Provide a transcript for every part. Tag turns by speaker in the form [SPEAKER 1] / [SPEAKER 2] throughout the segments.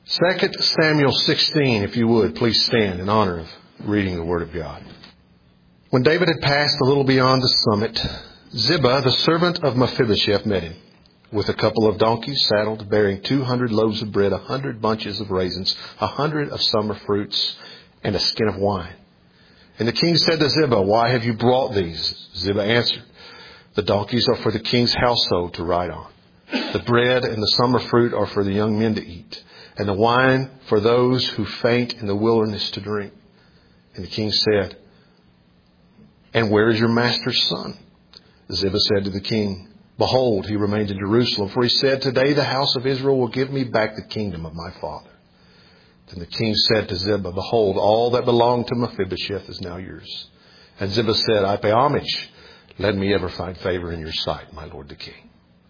[SPEAKER 1] 2 Samuel 16, if you would, please stand in honor of reading the Word of God. When David had passed a little beyond the summit, Ziba, the servant of Mephibosheth, met him, with a couple of donkeys saddled, bearing 200 loaves of bread, 100 bunches of raisins, 100 of summer fruits, and a skin of wine. And the king said to Ziba, "Why have you brought these?" Ziba answered, "The donkeys are for the king's household to ride on. The bread and the summer fruit are for the young men to eat, and the wine for those who faint in the wilderness to drink." And the king said, "And where is your master's son?" Ziba said to the king, "Behold, he remains in Jerusalem, for he said, 'Today the house of Israel will give me back the kingdom of my father.'" Then the king said to Ziba, "Behold, all that belonged to Mephibosheth is now yours." And Ziba said, "I pay homage. Let me ever find favor in your sight, my lord the king."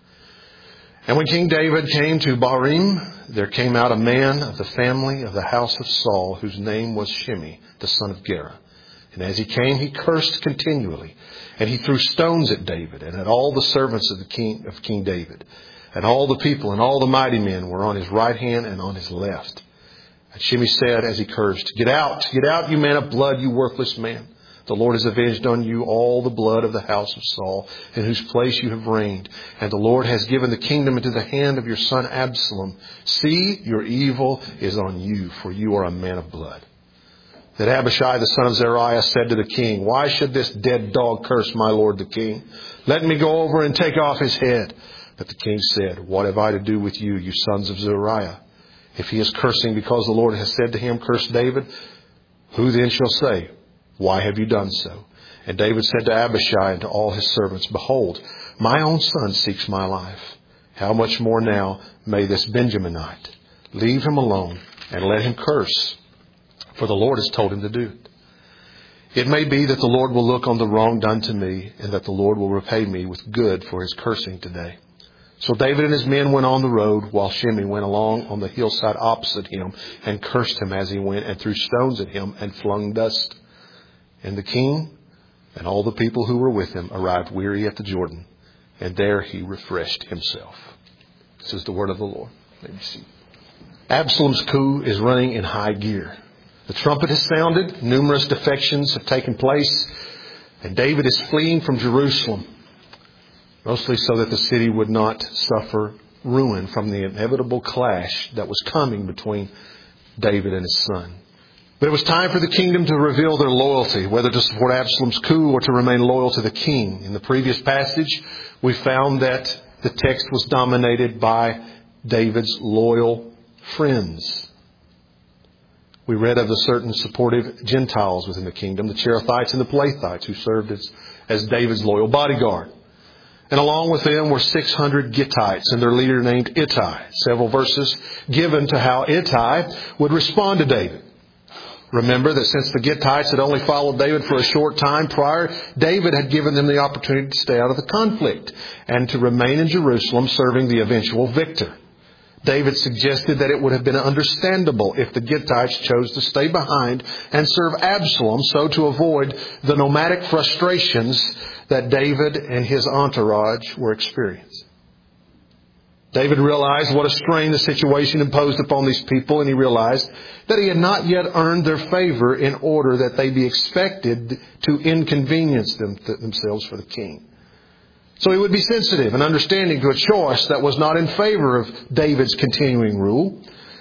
[SPEAKER 1] And when King David came to Barim, there came out a man of the family of the house of Saul, whose name was Shimei, the son of Gera. And as he came, he cursed continually, and he threw stones at David and at all the servants of King David. And all the people and all the mighty men were on his right hand and on his left. And Shimei said as he cursed, get out, you man of blood, you worthless man. The Lord has avenged on you all the blood of the house of Saul, in whose place you have reigned. And the Lord has given the kingdom into the hand of your son Absalom. See, your evil is on you, for you are a man of blood." Then Abishai, the son of Zeruiah, said to the king, "Why should this dead dog curse my lord the king? Let me go over and take off his head." But the king said, "What have I to do with you, you sons of Zeruiah? If he is cursing because the Lord has said to him, 'Curse David,' who then shall say, 'Why have you done so?'" And David said to Abishai and to all his servants, "Behold, my own son seeks my life. How much more now may this Benjaminite? Leave him alone and let him curse, for the Lord has told him to do it. It may be that the Lord will look on the wrong done to me, and that the Lord will repay me with good for his cursing today." So David and his men went on the road, while Shimei went along on the hillside opposite him and cursed him as he went, and threw stones at him and flung dust. And the king and all the people who were with him arrived weary at the Jordan, and there he refreshed himself. This is the word of the Lord. Let me see. Absalom's coup is running in high gear. The trumpet has sounded, numerous defections have taken place, and David is fleeing from Jerusalem, mostly so that the city would not suffer ruin from the inevitable clash that was coming between David and his son. But it was time for the kingdom to reveal their loyalty, whether to support Absalom's coup or to remain loyal to the king. In the previous passage, we found that the text was dominated by David's loyal friends. We read of the certain supportive Gentiles within the kingdom, the Cherethites and the Pelethites, who served as David's loyal bodyguard. And along with them were 600 Gittites and their leader named Ittai. Several verses given to how Ittai would respond to David. Remember that since the Gittites had only followed David for a short time prior, David had given them the opportunity to stay out of the conflict and to remain in Jerusalem serving the eventual victor. David suggested that it would have been understandable if the Gittites chose to stay behind and serve Absalom, so to avoid the nomadic frustrations that David and his entourage were experiencing. David realized what a strain the situation imposed upon these people, and he realized that he had not yet earned their favor in order that they be expected to inconvenience themselves for the king. So he would be sensitive and understanding to a choice that was not in favor of David's continuing rule.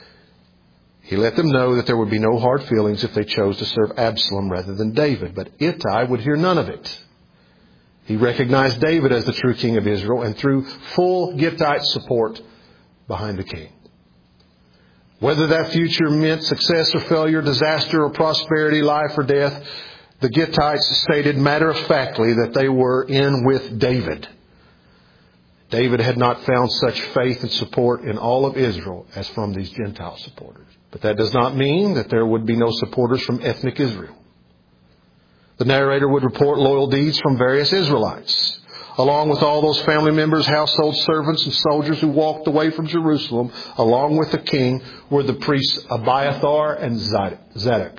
[SPEAKER 1] He let them know that there would be no hard feelings if they chose to serve Absalom rather than David. But Ittai would hear none of it. He recognized David as the true king of Israel and threw full Gittite support behind the king. Whether that future meant success or failure, disaster or prosperity, life or death, the Gittites stated matter-of-factly that they were in with David. David had not found such faith and support in all of Israel as from these Gentile supporters. But that does not mean that there would be no supporters from ethnic Israel. The narrator would report loyal deeds from various Israelites, along with all those family members, household servants, and soldiers who walked away from Jerusalem. Along with the king were the priests Abiathar and Zadok.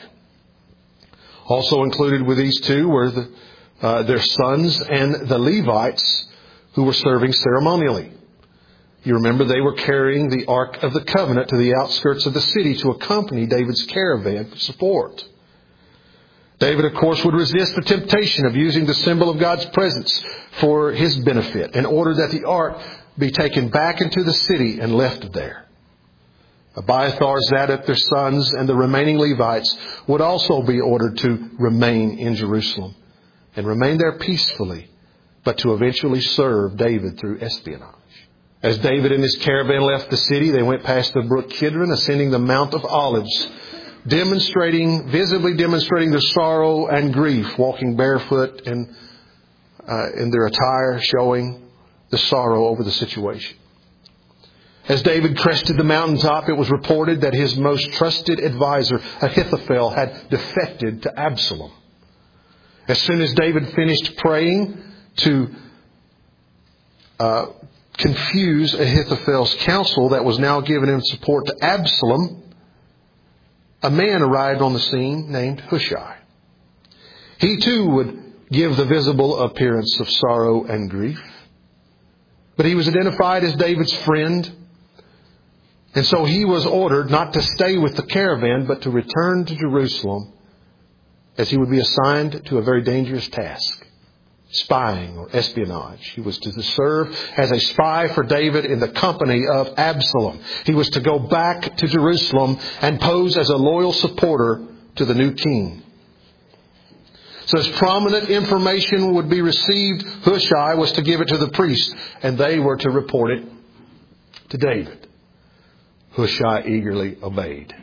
[SPEAKER 1] Also included with these two were their sons and the Levites who were serving ceremonially. You remember they were carrying the Ark of the Covenant to the outskirts of the city to accompany David's caravan for support. David, of course, would resist the temptation of using the symbol of God's presence for his benefit in order that the ark be taken back into the city and left there. Abiathar, Zadok, their sons, and the remaining Levites would also be ordered to remain in Jerusalem and remain there peacefully, but to eventually serve David through espionage. As David and his caravan left the city, they went past the brook Kidron, ascending the Mount of Olives, visibly demonstrating their sorrow and grief, walking barefoot in their attire, showing the sorrow over the situation. As David crested the mountaintop, it was reported that his most trusted advisor, Ahithophel, had defected to Absalom. As soon as David finished praying to confuse Ahithophel's counsel that was now given in support to Absalom, a man arrived on the scene named Hushai. He too would give the visible appearance of sorrow and grief. But he was identified as David's friend. And so he was ordered not to stay with the caravan, but to return to Jerusalem, as he would be assigned to a very dangerous task, spying or espionage. He was to serve as a spy for David in the company of Absalom. He was to go back to Jerusalem and pose as a loyal supporter to the new king. So as prominent information would be received, Hushai was to give it to the priests, and they were to report it to David. Hushai eagerly obeyed.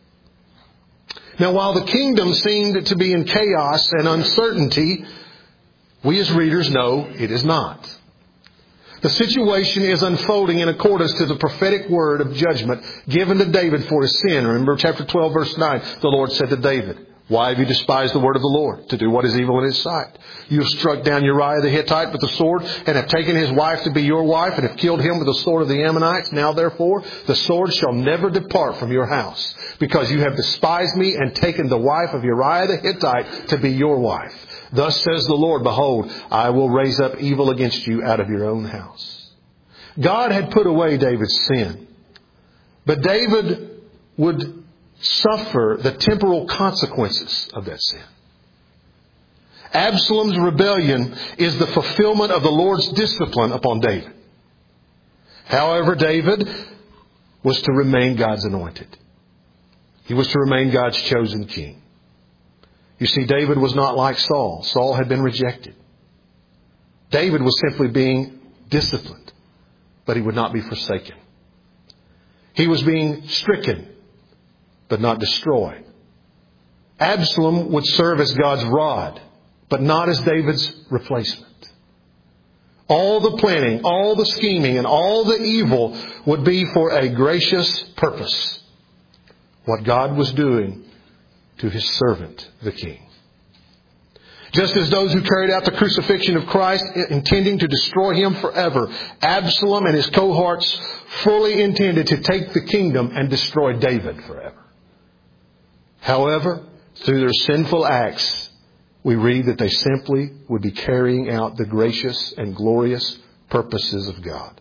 [SPEAKER 1] Now, while the kingdom seemed to be in chaos and uncertainty, we as readers know it is not. The situation is unfolding in accordance to the prophetic word of judgment given to David for his sin. Remember chapter 12, verse 9, the Lord said to David, "Why have you despised the word of the Lord, to do what is evil in his sight? You have struck down Uriah the Hittite with the sword, and have taken his wife to be your wife, and have killed him with the sword of the Ammonites. Now therefore, the sword shall never depart from your house, because you have despised me and taken the wife of Uriah the Hittite to be your wife. Thus says the Lord, behold, I will raise up evil against you out of your own house." God had put away David's sin, but David would suffer the temporal consequences of that sin. Absalom's rebellion is the fulfillment of the Lord's discipline upon David. However, David was to remain God's anointed. He was to remain God's chosen king. You see, David was not like Saul. Saul had been rejected. David was simply being disciplined, but he would not be forsaken. He was being stricken, but not destroyed. Absalom would serve as God's rod, but not as David's replacement. All the planning, all the scheming, and all the evil would be for a gracious purpose. What God was doing to his servant, the king. Just as those who carried out the crucifixion of Christ, intending to destroy him forever, Absalom and his cohorts fully intended to take the kingdom and destroy David forever. However, through their sinful acts, we read that they simply would be carrying out the gracious and glorious purposes of God.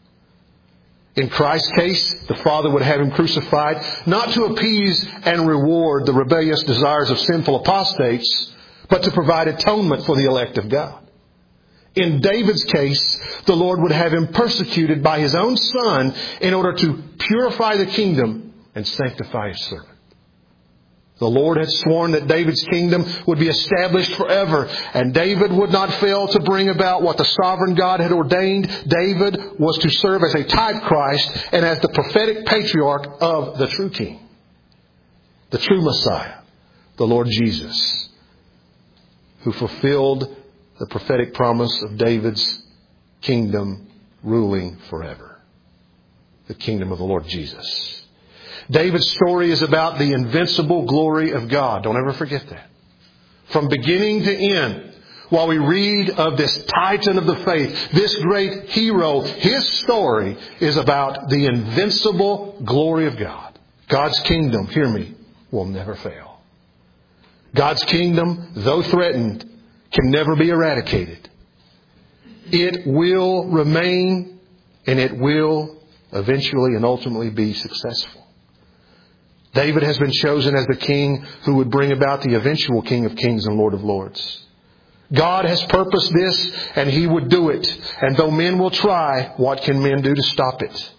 [SPEAKER 1] In Christ's case, the Father would have him crucified, not to appease and reward the rebellious desires of sinful apostates, but to provide atonement for the elect of God. In David's case, the Lord would have him persecuted by his own Son in order to purify the kingdom and sanctify his servant. The Lord had sworn that David's kingdom would be established forever, and David would not fail to bring about what the sovereign God had ordained. David was to serve as a type Christ and as the prophetic patriarch of the true King, the true Messiah, the Lord Jesus, who fulfilled the prophetic promise of David's kingdom ruling forever. The kingdom of the Lord Jesus. David's story is about the invincible glory of God. Don't ever forget that. From beginning to end, while we read of this titan of the faith, this great hero, his story is about the invincible glory of God. God's kingdom, hear me, will never fail. God's kingdom, though threatened, can never be eradicated. It will remain and it will eventually and ultimately be successful. David has been chosen as the king who would bring about the eventual King of Kings and Lord of Lords. God has purposed this, and He would do it. And though men will try, what can men do to stop it?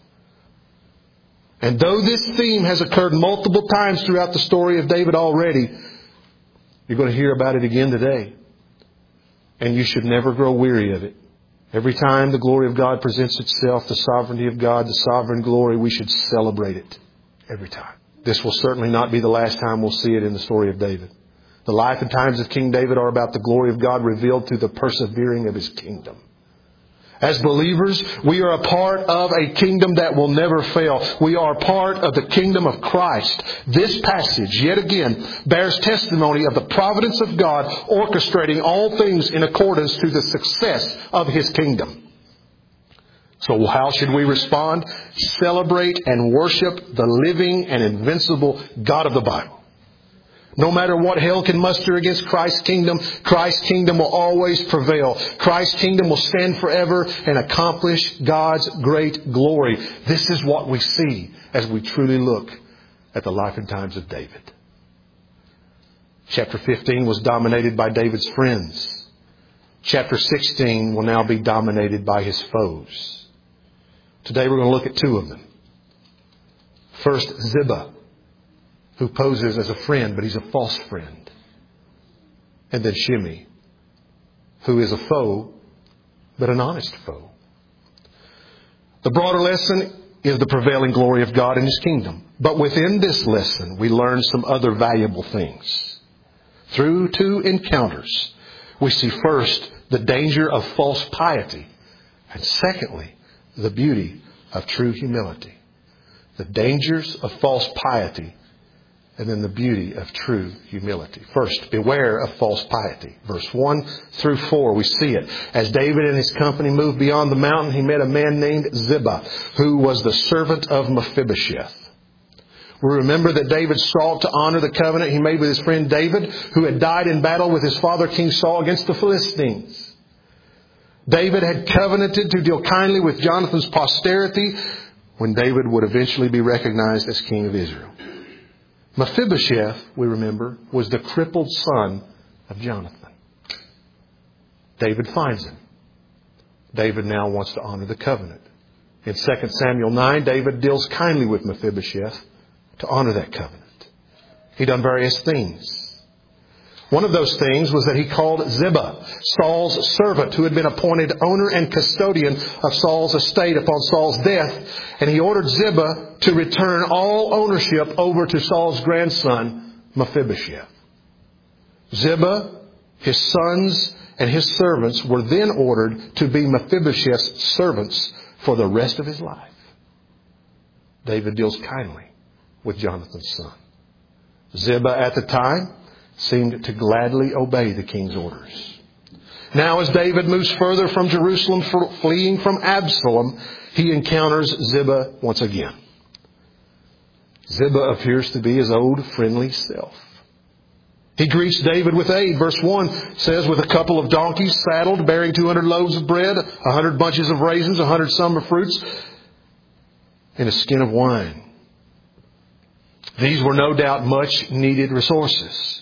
[SPEAKER 1] And though this theme has occurred multiple times throughout the story of David already, you're going to hear about it again today. And you should never grow weary of it. Every time the glory of God presents itself, the sovereignty of God, the sovereign glory, we should celebrate it every time. This will certainly not be the last time we'll see it in the story of David. The life and times of King David are about the glory of God revealed through the persevering of His kingdom. As believers, we are a part of a kingdom that will never fail. We are part of the kingdom of Christ. This passage, yet again, bears testimony of the providence of God orchestrating all things in accordance to the success of His kingdom. So how should we respond? Celebrate and worship the living and invincible God of the Bible. No matter what hell can muster against Christ's kingdom will always prevail. Christ's kingdom will stand forever and accomplish God's great glory. This is what we see as we truly look at the life and times of David. Chapter 15 was dominated by David's friends. Chapter 16 will now be dominated by his foes. Today we're going to look at two of them. First, Ziba, who poses as a friend, but he's a false friend. And then Shimei, who is a foe, but an honest foe. The broader lesson is the prevailing glory of God in His kingdom. But within this lesson, we learn some other valuable things. Through two encounters, we see first the danger of false piety, and secondly, the beauty of true humility. The dangers of false piety, and then the beauty of true humility. First, beware of false piety. Verse 1 through 4, we see it. As David and his company moved beyond the mountain, he met a man named Ziba, who was the servant of Mephibosheth. We remember that David sought to honor the covenant he made with his friend David, who had died in battle with his father King Saul against the Philistines. David had covenanted to deal kindly with Jonathan's posterity when David would eventually be recognized as king of Israel. Mephibosheth, we remember, was the crippled son of Jonathan. David finds him. David now wants to honor the covenant. In 2 Samuel 9, David deals kindly with Mephibosheth to honor that covenant. He done various things. One of those things was that he called Ziba, Saul's servant, who had been appointed owner and custodian of Saul's estate upon Saul's death. And he ordered Ziba to return all ownership over to Saul's grandson, Mephibosheth. Ziba, his sons, and his servants were then ordered to be Mephibosheth's servants for the rest of his life. David deals kindly with Jonathan's son. Ziba at the time seemed to gladly obey the king's orders. Now as David moves further from Jerusalem, fleeing from Absalom, he encounters Ziba once again. Ziba appears to be his old friendly self. He greets David with aid. Verse 1 says, with a couple of donkeys saddled, bearing 200 loaves of bread, 100 bunches of raisins, 100 summer fruits, and a skin of wine. These were no doubt much needed resources.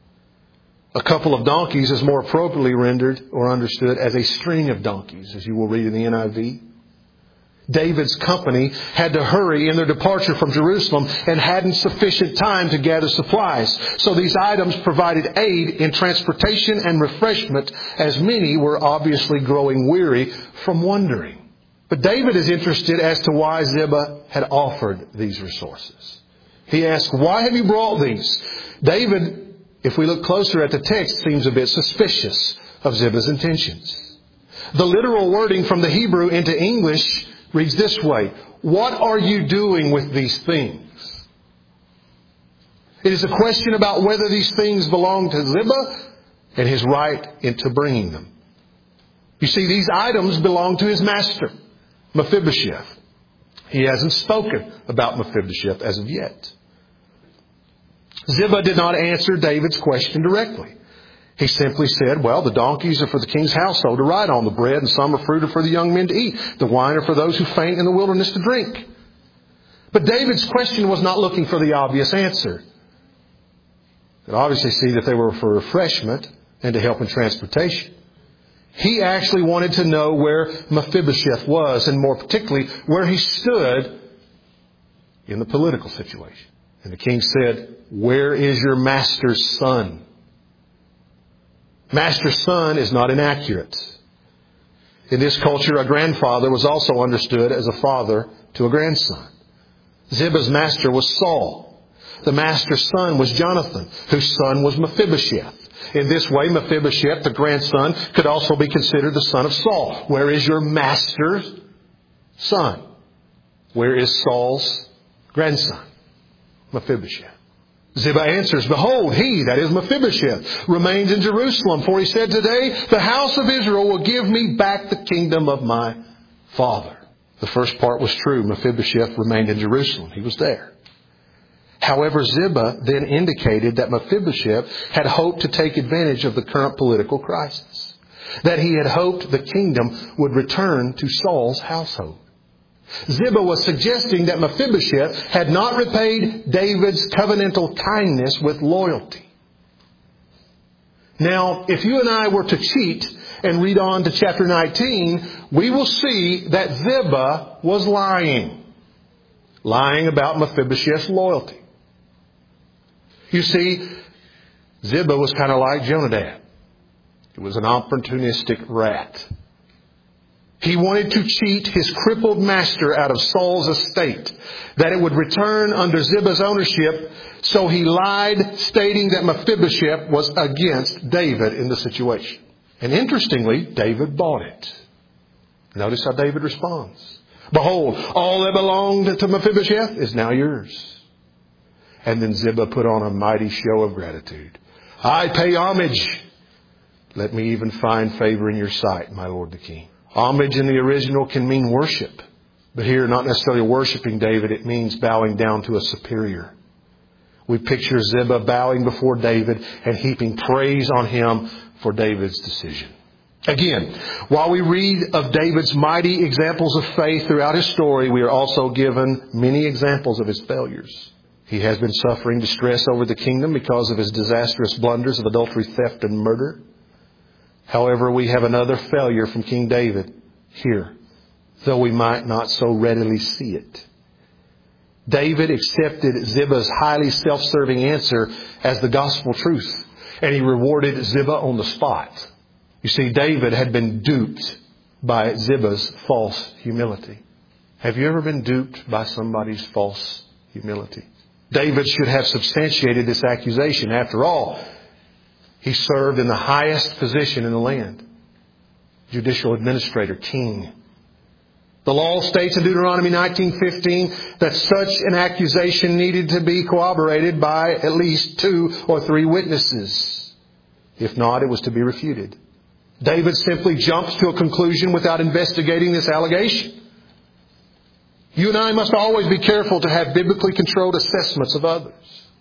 [SPEAKER 1] A couple of donkeys is more appropriately rendered or understood as a string of donkeys, as you will read in the NIV. David's company had to hurry in their departure from Jerusalem and hadn't sufficient time to gather supplies. So these items provided aid in transportation and refreshment, as many were obviously growing weary from wandering. But David is interested as to why Ziba had offered these resources. He asks, why have you brought these? David, if we look closer at the text, seems a bit suspicious of Ziba's intentions. The literal wording from the Hebrew into English reads this way: what are you doing with these things? It is a question about whether these things belong to Ziba and his right into bringing them. You see, these items belong to his master, Mephibosheth. He hasn't spoken about Mephibosheth as of yet. Ziba did not answer David's question directly. He simply said, well, the donkeys are for the king's household to ride on. The bread and summer fruit are for the young men to eat. The wine are for those who faint in the wilderness to drink. But David's question was not looking for the obvious answer. You could obviously see that they were for refreshment and to help in transportation. He actually wanted to know where Mephibosheth was, and more particularly, where he stood in the political situation. And the king said, where is your master's son? Master's son is not inaccurate. In this culture, a grandfather was also understood as a father to a grandson. Ziba's master was Saul. The master's son was Jonathan, whose son was Mephibosheth. In this way, Mephibosheth, the grandson, could also be considered the son of Saul. Where is your master's son? Where is Saul's grandson? Mephibosheth. Ziba answers, behold, he, that is Mephibosheth, remains in Jerusalem. For he said, today the house of Israel will give me back the kingdom of my father. The first part was true. Mephibosheth remained in Jerusalem. He was there. However, Ziba then indicated that Mephibosheth had hoped to take advantage of the current political crisis. That he had hoped the kingdom would return to Saul's household. Ziba was suggesting that Mephibosheth had not repaid David's covenantal kindness with loyalty. Now, if you and I were to cheat and read on to chapter 19, we will see that Ziba was lying. Lying about Mephibosheth's loyalty. You see, Ziba was kind of like Jonadab. He was an opportunistic rat. He wanted to cheat his crippled master out of Saul's estate, that it would return under Ziba's ownership, so he lied, stating that Mephibosheth was against David in the situation. And interestingly, David bought it. Notice how David responds. Behold, all that belonged to Mephibosheth is now yours. And then Ziba put on a mighty show of gratitude. I pay homage. Let me even find favor in your sight, my lord the king. Homage in the original can mean worship. But here, not necessarily worshiping David, it means bowing down to a superior. We picture Ziba bowing before David and heaping praise on him for David's decision. Again, while we read of David's mighty examples of faith throughout his story, we are also given many examples of his failures. He has been suffering distress over the kingdom because of his disastrous blunders of adultery, theft, and murder. However, we have another failure from King David here, though we might not so readily see it. David accepted Ziba's highly self-serving answer as the gospel truth, and he rewarded Ziba on the spot. You see, David had been duped by Ziba's false humility. Have you ever been duped by somebody's false humility? David should have substantiated this accusation. After all, he served in the highest position in the land. Judicial administrator, king. The law states in Deuteronomy 19:15 that such an accusation needed to be corroborated by at least 2 or 3 witnesses. If not, it was to be refuted. David simply jumps to a conclusion without investigating this allegation. You and I must always be careful to have biblically controlled assessments of others.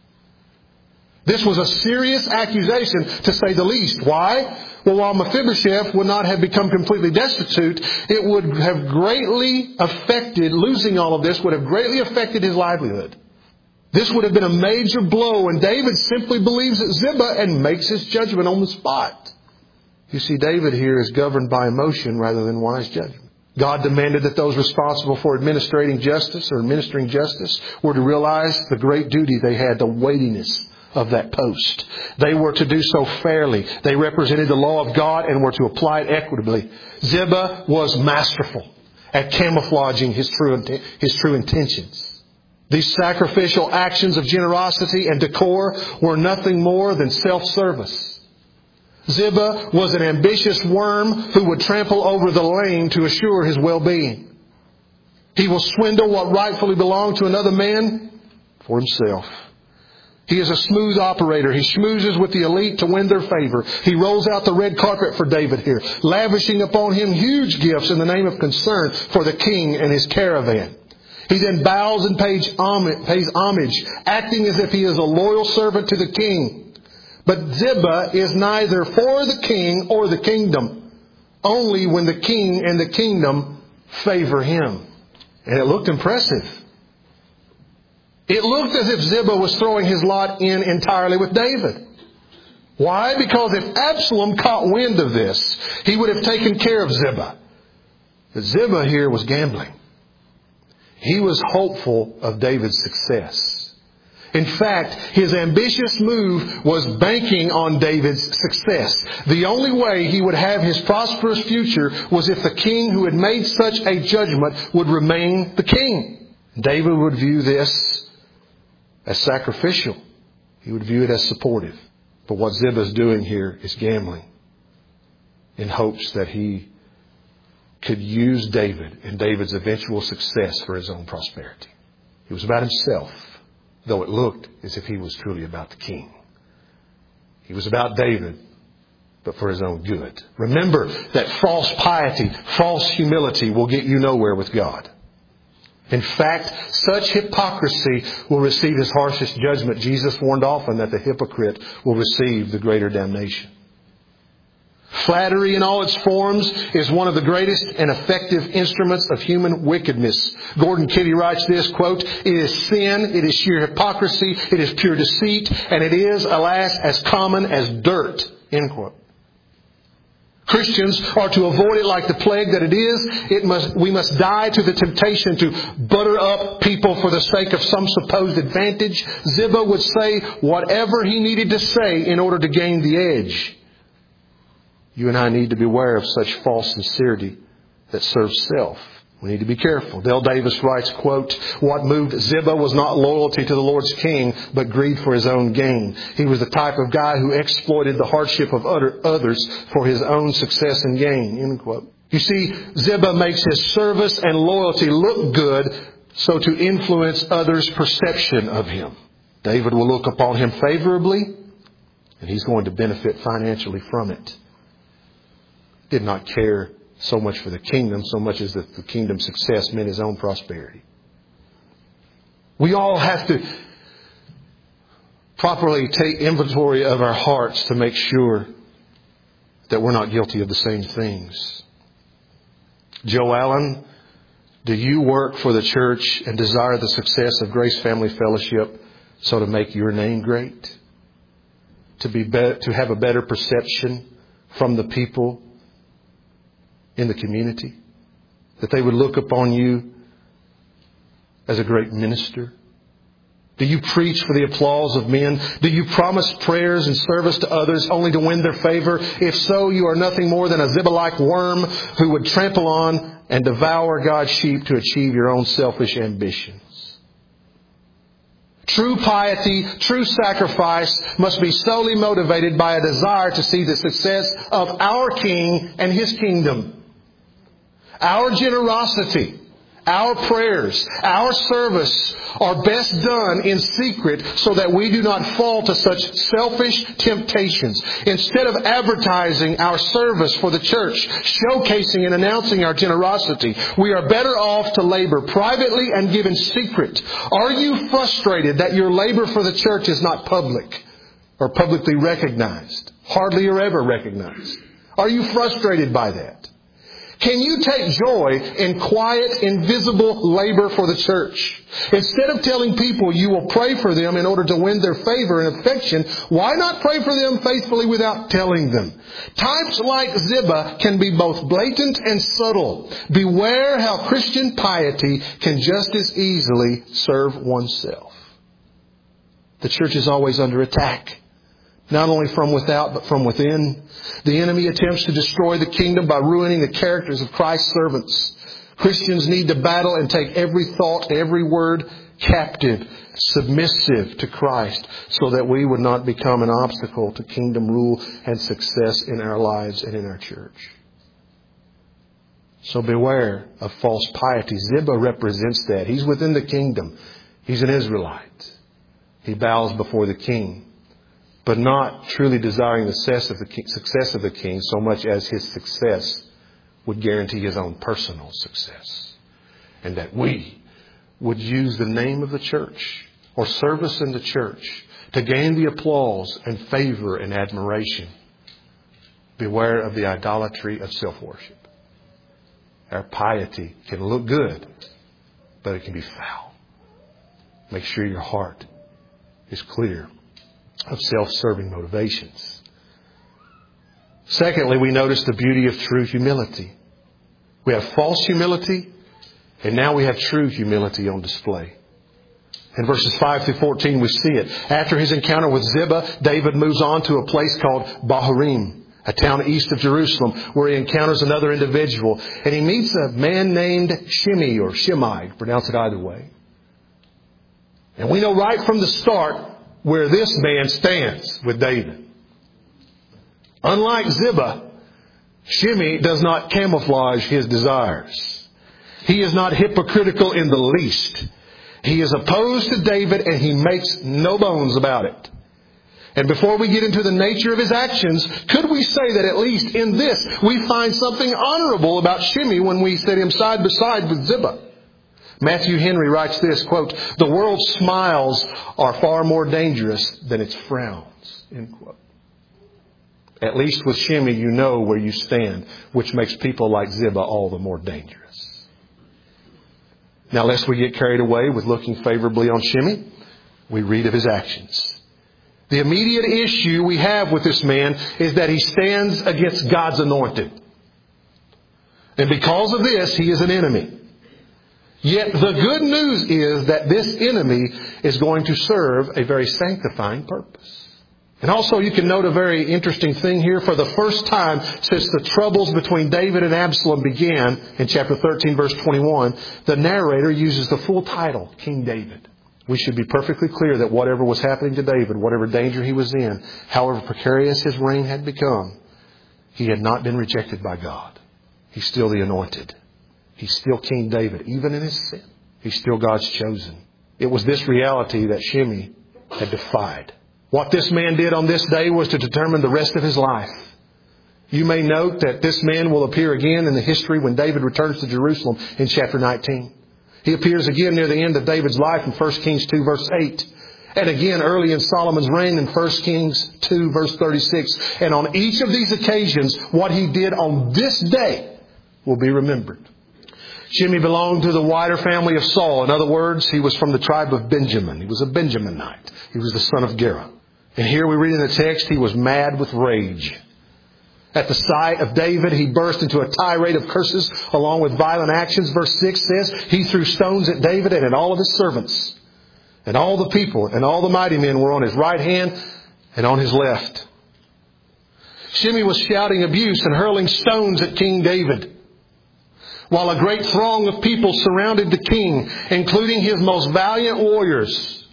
[SPEAKER 1] This was a serious accusation, to say the least. Why? Well, while Mephibosheth would not have become completely destitute, it would have greatly affected, losing all of this would have greatly affected his livelihood. This would have been a major blow, and David simply believes that Ziba and makes his judgment on the spot. You see, David here is governed by emotion rather than wise judgment. God demanded that those responsible for administering justice were to realize the great duty they had, the weightiness of that post. They were to do so fairly. They represented the law of God and were to apply it equitably. Ziba was masterful at camouflaging his true intentions. These sacrificial actions of generosity and decor were nothing more than self-service. Ziba was an ambitious worm who would trample over the lame to assure his well-being. He will swindle what rightfully belonged to another man for himself. He is a smooth operator. He schmoozes with the elite to win their favor. He rolls out the red carpet for David here, lavishing upon him huge gifts in the name of concern for the king and his caravan. He then bows and pays homage, acting as if he is a loyal servant to the king. But Ziba is neither for the king or the kingdom, only when the king and the kingdom favor him. And it looked impressive. It looked as if Ziba was throwing his lot in entirely with David. Why? Because if Absalom caught wind of this, he would have taken care of Ziba. But Ziba here was gambling. He was hopeful of David's success. In fact, his ambitious move was banking on David's success. The only way he would have his prosperous future was if the king who had made such a judgment would remain the king. David would view this as sacrificial. He would view it as supportive. But what Ziba is doing here is gambling in hopes that he could use David and David's eventual success for his own prosperity. It was about himself, though it looked as if he was truly about the king. He was about David, but for his own good. Remember that false piety, false humility will get you nowhere with God. In fact, such hypocrisy will receive his harshest judgment. Jesus warned often that the hypocrite will receive the greater damnation. Flattery in all its forms is one of the greatest and effective instruments of human wickedness. Gordon Kitty writes this, quote, "It is sin, it is sheer hypocrisy, it is pure deceit, and it is, alas, as common as dirt," end quote. Christians are to avoid it like the plague that it is. We must die to the temptation to butter up people for the sake of some supposed advantage. Ziba would say whatever he needed to say in order to gain the edge. You and I need to beware of such false sincerity that serves self. We need to be careful. Dale Davis writes, quote, "What moved Ziba was not loyalty to the Lord's king, but greed for his own gain. He was the type of guy who exploited the hardship of others for his own success and gain," end quote. You see, Ziba makes his service and loyalty look good so to influence others' perception of him. David will look upon him favorably, and he's going to benefit financially from it. Did not care so much for the kingdom, so much as that the kingdom's success meant his own prosperity. We all have to properly take inventory of our hearts to make sure that we're not guilty of the same things. Joe Allen, do you work for the church and desire the success of Grace Family Fellowship so to make your name great? To have a better perception from the people in the community? That they would look upon you as a great minister? Do you preach for the applause of men? Do you promise prayers and service to others only to win their favor? If so, you are nothing more than a Ziba-like worm who would trample on and devour God's sheep to achieve your own selfish ambitions. True piety, true sacrifice must be solely motivated by a desire to see the success of our King and His kingdom. Our generosity, our prayers, our service are best done in secret so that we do not fall to such selfish temptations. Instead of advertising our service for the church, showcasing and announcing our generosity, we are better off to labor privately and give in secret. Are you frustrated that your labor for the church is not public or publicly recognized? Hardly or ever recognized. Are you frustrated by that? Can you take joy in quiet, invisible labor for the church? Instead of telling people you will pray for them in order to win their favor and affection, why not pray for them faithfully without telling them? Types like Ziba can be both blatant and subtle. Beware how Christian piety can just as easily serve oneself. The church is always under attack. Not only from without, but from within. The enemy attempts to destroy the kingdom by ruining the characters of Christ's servants. Christians need to battle and take every thought, every word captive, submissive to Christ, so that we would not become an obstacle to kingdom rule and success in our lives and in our church. So beware of false piety. Ziba represents that. He's within the kingdom. He's an Israelite. He bows before the king, but not truly desiring the success of the king so much as his success would guarantee his own personal success. And that we would use the name of the church or service in the church to gain the applause and favor and admiration. Beware of the idolatry of self-worship. Our piety can look good, but it can be foul. Make sure your heart is clear of self-serving motivations. Secondly, we notice the beauty of true humility. We have false humility, and now we have true humility on display. In verses 5 through 14, we see it. After his encounter with Ziba, David moves on to a place called Bahurim, a town east of Jerusalem, where he encounters another individual. And he meets a man named Shimei, or Shimei, pronounce it either way. And we know right from the start where this man stands with David. Unlike Ziba, Shimei does not camouflage his desires. He is not hypocritical in the least. He is opposed to David, and he makes no bones about it. And before we get into the nature of his actions, could we say that at least in this we find something honorable about Shimei when we set him side by side with Ziba? Matthew Henry writes this, quote, "The world's smiles are far more dangerous than its frowns," end quote. At least with Shimei you know where you stand, which makes people like Ziba all the more dangerous. Now lest we get carried away with looking favorably on Shimei, we read of his actions. The immediate issue we have with this man is that he stands against God's anointed. And because of this, he is an enemy. Yet the good news is that this enemy is going to serve a very sanctifying purpose. And also you can note a very interesting thing here. For the first time since the troubles between David and Absalom began in chapter 13, verse 21, the narrator uses the full title, King David. We should be perfectly clear that whatever was happening to David, whatever danger he was in, however precarious his reign had become, he had not been rejected by God. He's still the anointed. He's still King David, even in his sin. He's still God's chosen. It was this reality that Shimei had defied. What this man did on this day was to determine the rest of his life. You may note that this man will appear again in the history when David returns to Jerusalem in chapter 19. He appears again near the end of David's life in 1 Kings 2 verse 8. And again early in Solomon's reign in 1 Kings 2 verse 36. And on each of these occasions, what he did on this day will be remembered. Shimei belonged to the wider family of Saul. In other words, he was from the tribe of Benjamin. He was a Benjaminite. He was the son of Gera. And here we read in the text, he was mad with rage. At the sight of David, he burst into a tirade of curses along with violent actions. Verse 6 says, he threw stones at David and at all of his servants. And all the people and all the mighty men were on his right hand and on his left. Shimei was shouting abuse and hurling stones at King David, while a great throng of people surrounded the king, including his most valiant warriors,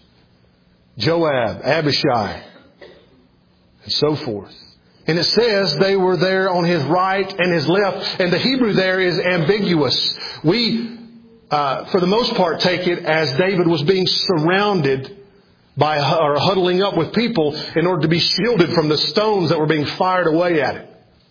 [SPEAKER 1] Joab, Abishai, and so forth. And it says they were there on his right and his left. And the Hebrew there is ambiguous. We, for the most part, take it as David was being surrounded by or huddling up with people in order to be shielded from the stones that were being fired away at him.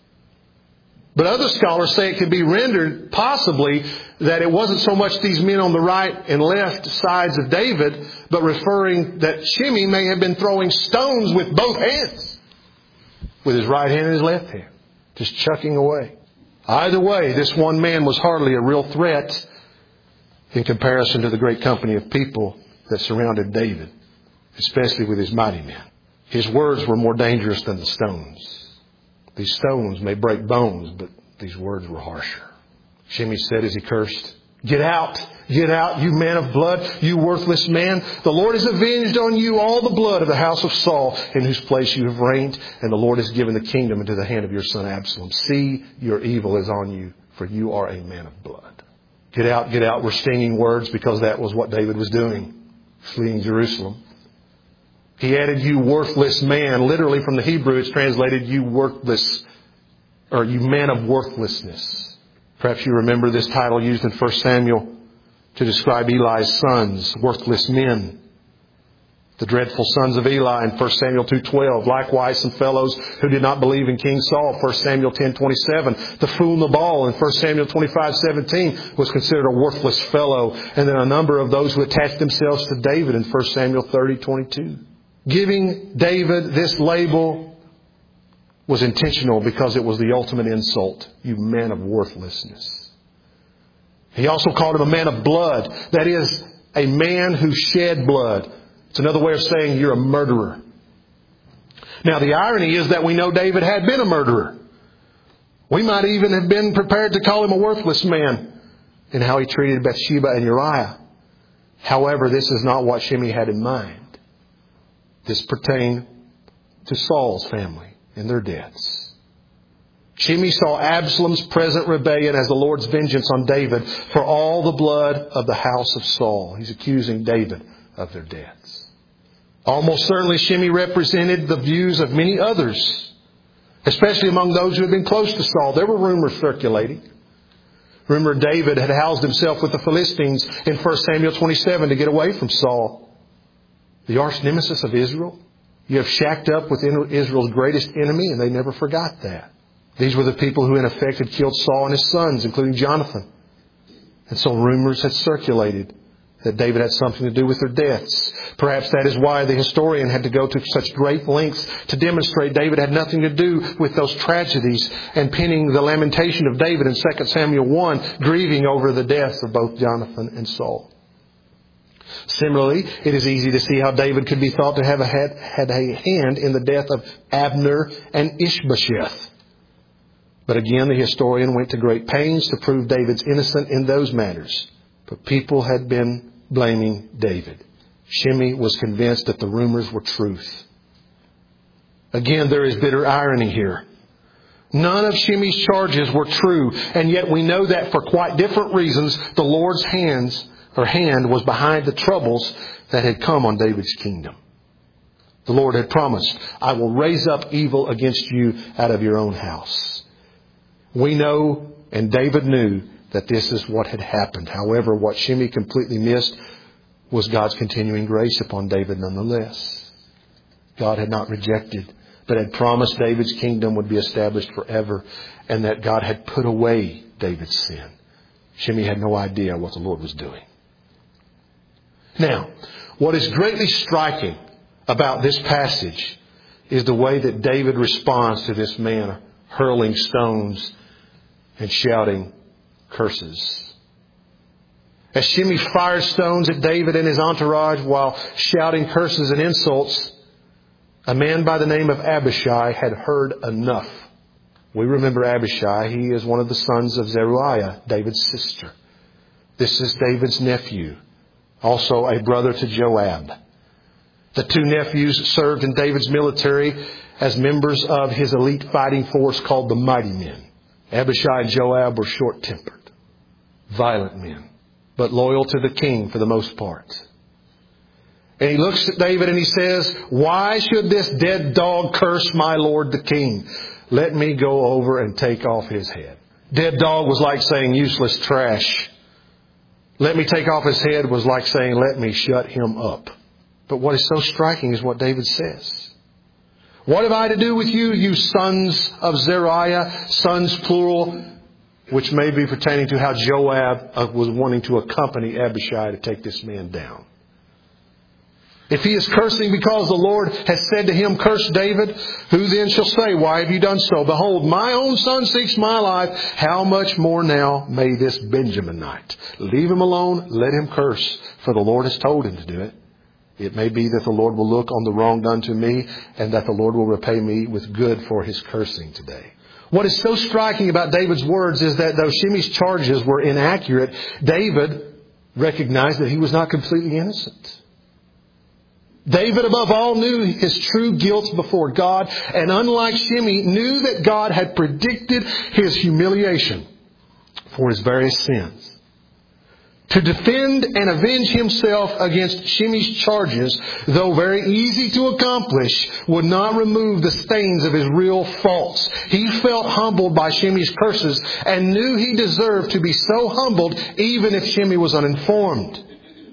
[SPEAKER 1] But other scholars say it could be rendered possibly that it wasn't so much these men on the right and left sides of David, but referring that Shimei may have been throwing stones with both hands. With his right hand and his left hand. Just chucking away. Either way, this one man was hardly a real threat in comparison to the great company of people that surrounded David, especially with his mighty men. His words were more dangerous than the stones. These stones may break bones, but these words were harsher. Shimei said as he cursed, "Get out, you man of blood, you worthless man. The Lord has avenged on you all the blood of the house of Saul, in whose place you have reigned, and the Lord has given the kingdom into the hand of your son Absalom. See, your evil is on you, for you are a man of blood." Get out were stinging words because that was what David was doing, fleeing Jerusalem. He added, "You worthless man." Literally from the Hebrew, it's translated, "You worthless," or "You man of worthlessness." Perhaps you remember this title used in 1 Samuel to describe Eli's sons, worthless men. The dreadful sons of Eli in 1 Samuel 2:12. Likewise, some fellows who did not believe in King Saul, 1 Samuel 10:27. The fool Nabal in 1 Samuel 25:17 was considered a worthless fellow. And then a number of those who attached themselves to David in 1 Samuel 30:22. giving David this label was intentional because it was the ultimate insult. You man of worthlessness. He also called him a man of blood. That is, a man who shed blood. It's another way of saying you're a murderer. Now the irony is that we know David had been a murderer. We might even have been prepared to call him a worthless man in how he treated Bathsheba and Uriah. However, this is not what Shimei had in mind. This pertained to Saul's family and their deaths. Shimei saw Absalom's present rebellion as the Lord's vengeance on David for all the blood of the house of Saul. He's accusing David of their deaths. Almost certainly Shimei represented the views of many others, especially among those who had been close to Saul. There were rumors circulating. Remember, David had housed himself with the Philistines in 1 Samuel 27 to get away from Saul, the arch nemesis of Israel. You have shacked up with Israel's greatest enemy, and they never forgot that. These were the people who in effect had killed Saul and his sons, including Jonathan. And so rumors had circulated that David had something to do with their deaths. Perhaps that is why the historian had to go to such great lengths to demonstrate David had nothing to do with those tragedies, and penning the lamentation of David in 2 Samuel 1, grieving over the deaths of both Jonathan and Saul. Similarly, it is easy to see how David could be thought to have had a hand in the death of Abner and Ishbosheth. But again, the historian went to great pains to prove David's innocent in those matters. But people had been blaming David. Shimei was convinced that the rumors were truth. Again, there is bitter irony here. None of Shimei's charges were true, and yet we know that for quite different reasons, the Lord's hand was behind the troubles that had come on David's kingdom. The Lord had promised, I will raise up evil against you out of your own house. We know, and David knew, that this is what had happened. However, what Shimei completely missed was God's continuing grace upon David nonetheless. God had not rejected, but had promised David's kingdom would be established forever, and that God had put away David's sin. Shimei had no idea what the Lord was doing. Now, what is greatly striking about this passage is the way that David responds to this man hurling stones and shouting curses. As Shimei fired stones at David and his entourage while shouting curses and insults, a man by the name of Abishai had heard enough. We remember Abishai. He is one of the sons of Zeruiah, David's sister. This is David's nephew, also a brother to Joab. The two nephews served in David's military as members of his elite fighting force called the Mighty Men. Abishai and Joab were short-tempered, violent men, but loyal to the king for the most part. And he looks at David and he says, why should this dead dog curse my lord the king? Let me go over and take off his head. Dead dog was like saying useless trash. Let me take off his head was like saying, let me shut him up. But what is so striking is what David says. What have I to do with you, you sons of Zeruiah, sons plural, which may be pertaining to how Joab was wanting to accompany Abishai to take this man down. If he is cursing because the Lord has said to him, curse David, who then shall say, why have you done so? Behold, my own son seeks my life. How much more now may this Benjaminite? Leave him alone, let him curse, for the Lord has told him to do it. It may be that the Lord will look on the wrong done to me, and that the Lord will repay me with good for his cursing today. What is so striking about David's words is that though Shimei's charges were inaccurate, David recognized that he was not completely innocent. David, above all, knew his true guilt before God, and unlike Shimei, knew that God had predicted his humiliation for his various sins. To defend and avenge himself against Shimei's charges, though very easy to accomplish, would not remove the stains of his real faults. He felt humbled by Shimei's curses and knew he deserved to be so humbled even if Shimei was uninformed.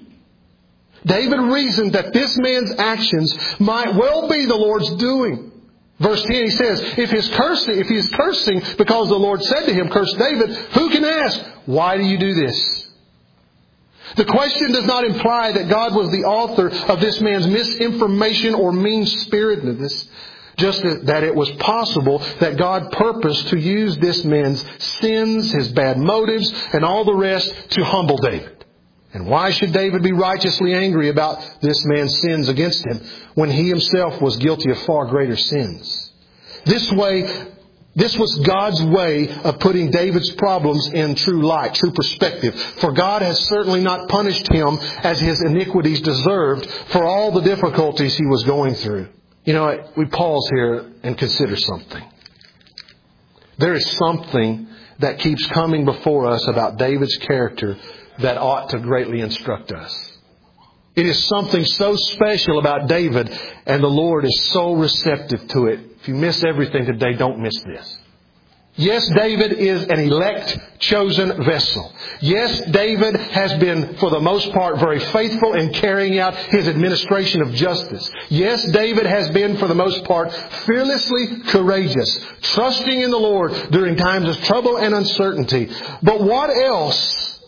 [SPEAKER 1] David reasoned that this man's actions might well be the Lord's doing. Verse 10, he says, if he is cursing because the Lord said to him, curse David, who can ask, why do you do this? The question does not imply that God was the author of this man's misinformation or mean-spiritedness, just that it was possible that God purposed to use this man's sins, his bad motives, and all the rest to humble David. And why should David be righteously angry about this man's sins against him when he himself was guilty of far greater sins? This was God's way of putting David's problems in true light, true perspective. For God has certainly not punished him as his iniquities deserved for all the difficulties he was going through. You know, we pause here and consider something. There is something that keeps coming before us about David's character that ought to greatly instruct us. It is something so special about David, and the Lord is so receptive to it. If you miss everything today, don't miss this. Yes, David is an elect, chosen vessel. Yes, David has been, for the most part, very faithful in carrying out his administration of justice. Yes, David has been, for the most part, fearlessly courageous, trusting in the Lord during times of trouble and uncertainty. But what else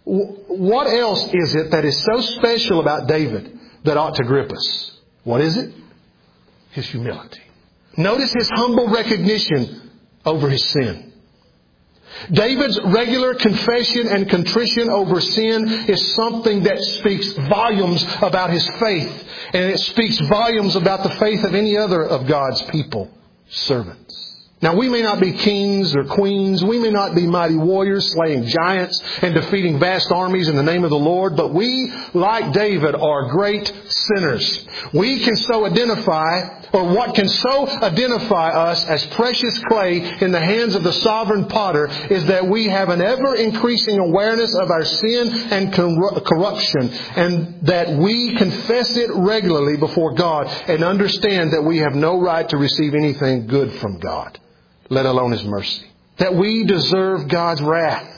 [SPEAKER 1] is it that is so special about David that ought to grip us? What is it? His humility. Notice his humble recognition over his sin. David's regular confession and contrition over sin is something that speaks volumes about his faith. And it speaks volumes about the faith of any other of God's people, servants. Now, we may not be kings or queens. We may not be mighty warriors slaying giants and defeating vast armies in the name of the Lord. But we, like David, are great sinners. We can so identify, or what can so identify us as precious clay in the hands of the sovereign potter, is that we have an ever-increasing awareness of our sin and corruption, and that we confess it regularly before God and understand that we have no right to receive anything good from God, let alone His mercy. That we deserve God's wrath.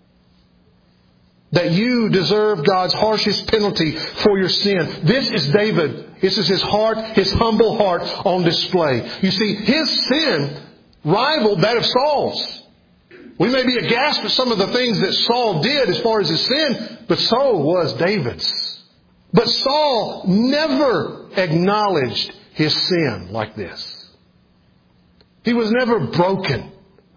[SPEAKER 1] That you deserve God's harshest penalty for your sin. This is David. This is his heart, his humble heart on display. You see, his sin rivaled that of Saul's. We may be aghast at some of the things that Saul did as far as his sin, but so was David's. But Saul never acknowledged his sin like this. He was never broken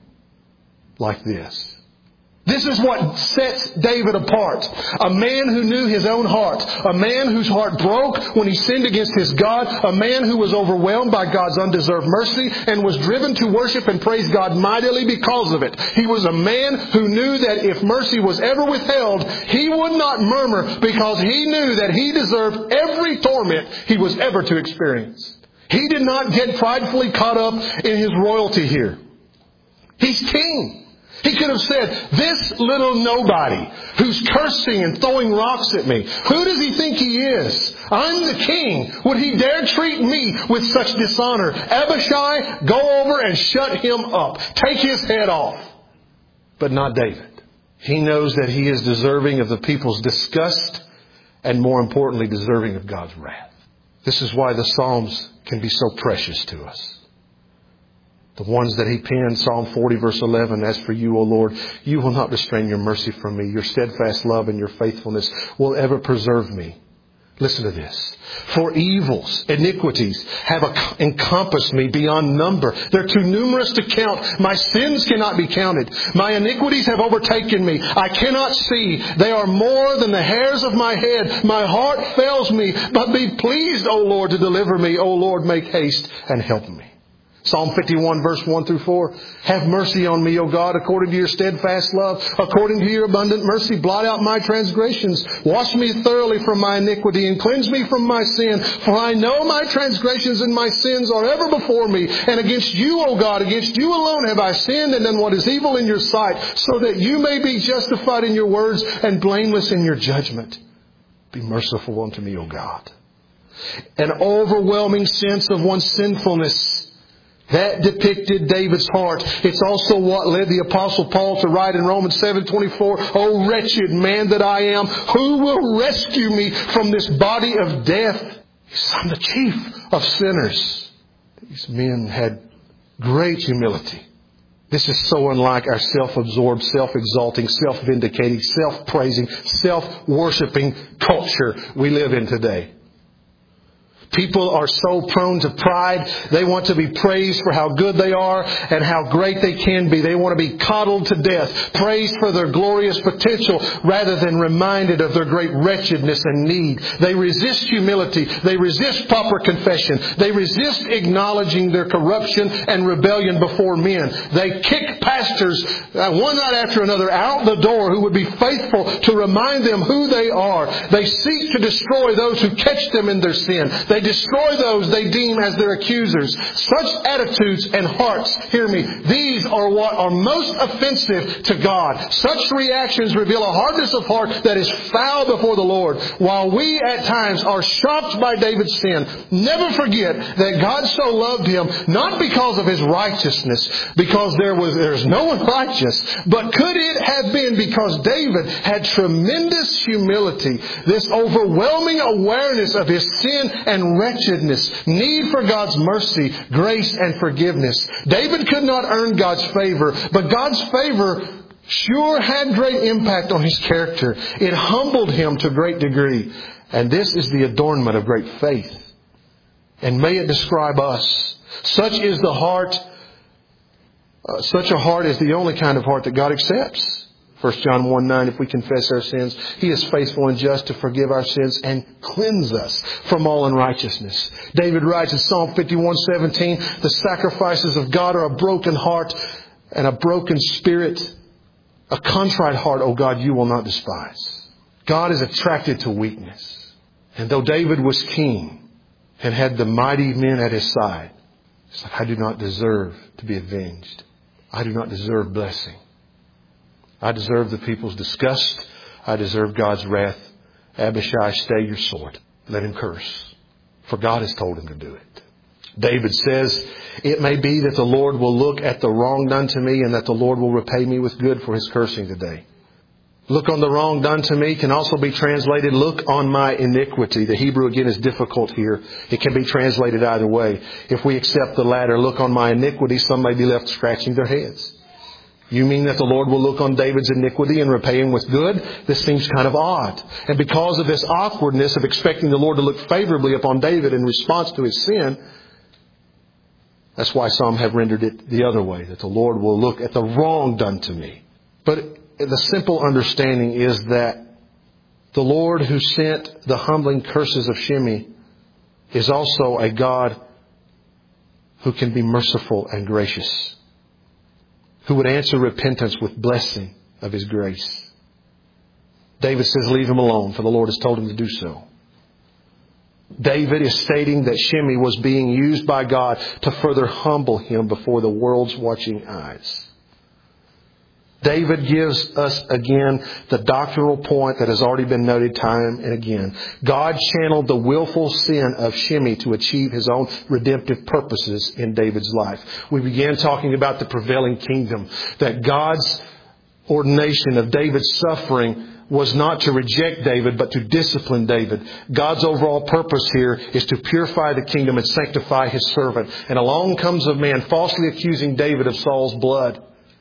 [SPEAKER 1] like this. This is what sets David apart. A man who knew his own heart. A man whose heart broke when he sinned against his God. A man who was overwhelmed by God's undeserved mercy and was driven to worship and praise God mightily because of it. He was a man who knew that if mercy was ever withheld, he would not murmur because he knew that he deserved every torment he was ever to experience. He did not get pridefully caught up in his royalty here. He's king. He could have said, this little nobody who's cursing and throwing rocks at me, who does he think he is? I'm the king. Would he dare treat me with such dishonor? Abishai, go over and shut him up. Take his head off. But not David. He knows that he is deserving of the people's disgust and, more importantly, deserving of God's wrath. This is why the Psalms can be so precious to us. The ones that he penned, Psalm 40 verse 11, as for you, O Lord, you will not restrain your mercy from me. Your steadfast love and your faithfulness will ever preserve me. Listen to this. For evils, iniquities have encompassed me beyond number. They're too numerous to count. My sins cannot be counted. My iniquities have overtaken me. I cannot see. They are more than the hairs of my head. My heart fails me. But be pleased, O Lord, to deliver me. O Lord, make haste and help me. Psalm 51 verse 1 through 4. Have mercy on me, O God, according to your steadfast love. According to your abundant mercy, blot out my transgressions. Wash me thoroughly from my iniquity and cleanse me from my sin. For I know my transgressions and my sins are ever before me. And against you, O God, against you alone have I sinned and done what is evil in your sight, so that you may be justified in your words and blameless in your judgment. Be merciful unto me, O God. An overwhelming sense of one's sinfulness, that depicted David's heart. It's also what led the Apostle Paul to write in Romans 7:24, O wretched man that I am, who will rescue me from this body of death? I'm the chief of sinners. These men had great humility. This is so unlike our self-absorbed, self-exalting, self-vindicating, self-praising, self-worshiping culture we live in today. People are so prone to pride. They want to be praised for how good they are and how great they can be. They want to be coddled to death, praised for their glorious potential rather than reminded of their great wretchedness and need. They resist humility. They resist proper confession. They resist acknowledging their corruption and rebellion before men. They kick pastors one night after another out the door who would be faithful to remind them who they are. They seek to destroy those who catch them in their sin. They destroy those they deem as their accusers. Such attitudes and hearts, hear me, these are what are most offensive to God. Such reactions reveal a hardness of heart that is foul before the Lord. While we at times are shocked by David's sin, never forget that God so loved him not because of his righteousness, because there's no one righteous, but could it have been because David had tremendous humility, this overwhelming awareness of his sin and wretchedness, need for God's mercy, grace, and forgiveness. David could not earn God's favor, but God's favor sure had great impact on his character. It humbled him to a great degree. And this is the adornment of great faith. And may it describe us. Such is the heart. Such a heart is the only kind of heart that God accepts. 1 John 1:9, if we confess our sins, He is faithful and just to forgive our sins and cleanse us from all unrighteousness. David writes in Psalm 51:17, the sacrifices of God are a broken heart and a broken spirit. A contrite heart, O God, you will not despise. God is attracted to weakness. And though David was king and had the mighty men at his side, it's like, I do not deserve to be avenged. I do not deserve blessing. I deserve the people's disgust. I deserve God's wrath. Abishai, stay your sword. Let him curse. For God has told him to do it. David says, it may be that the Lord will look at the wrong done to me and that the Lord will repay me with good for his cursing today. Look on the wrong done to me can also be translated, look on my iniquity. The Hebrew again is difficult here. It can be translated either way. If we accept the latter, look on my iniquity, some may be left scratching their heads. You mean that the Lord will look on David's iniquity and repay him with good? This seems kind of odd. And because of this awkwardness of expecting the Lord to look favorably upon David in response to his sin, that's why some have rendered it the other way, that the Lord will look at the wrong done to me. But the simple understanding is that the Lord who sent the humbling curses of Shimei is also a God who can be merciful and gracious, who would answer repentance with blessing of His grace. David says, leave him alone, for the Lord has told him to do so. David is stating that Shimei was being used by God to further humble him before the world's watching eyes. David gives us again the doctrinal point that has already been noted time and again. God channeled the willful sin of Shimei to achieve His own redemptive purposes in David's life. We began talking about the prevailing kingdom, that God's ordination of David's suffering was not to reject David, but to discipline David. God's overall purpose here is to purify the kingdom and sanctify His servant. And along comes a man falsely accusing David of Saul's blood.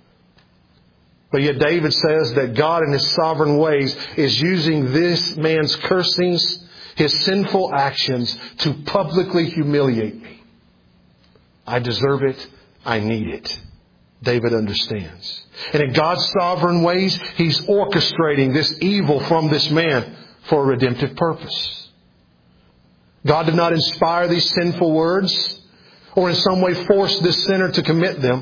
[SPEAKER 1] But yet David says that God in His sovereign ways is using this man's cursings, his sinful actions, to publicly humiliate me. I deserve it. I need it. David understands. And in God's sovereign ways, He's orchestrating this evil from this man for a redemptive purpose. God did not inspire these sinful words or in some way force this sinner to commit them,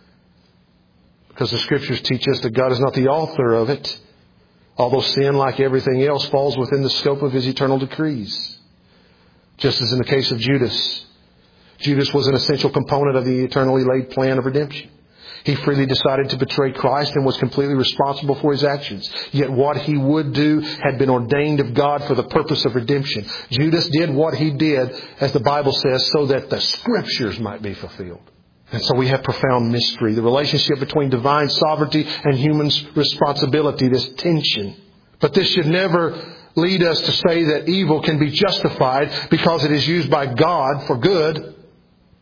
[SPEAKER 1] because the Scriptures teach us that God is not the author of it, although sin, like everything else, falls within the scope of His eternal decrees. Just as in the case of Judas. Judas was an essential component of the eternally laid plan of redemption. He freely decided to betray Christ and was completely responsible for his actions. Yet what he would do had been ordained of God for the purpose of redemption. Judas did what he did, as the Bible says, so that the Scriptures might be fulfilled. And so we have profound mystery. The relationship between divine sovereignty and human responsibility, this tension. But this should never lead us to say that evil can be justified because it is used by God for good.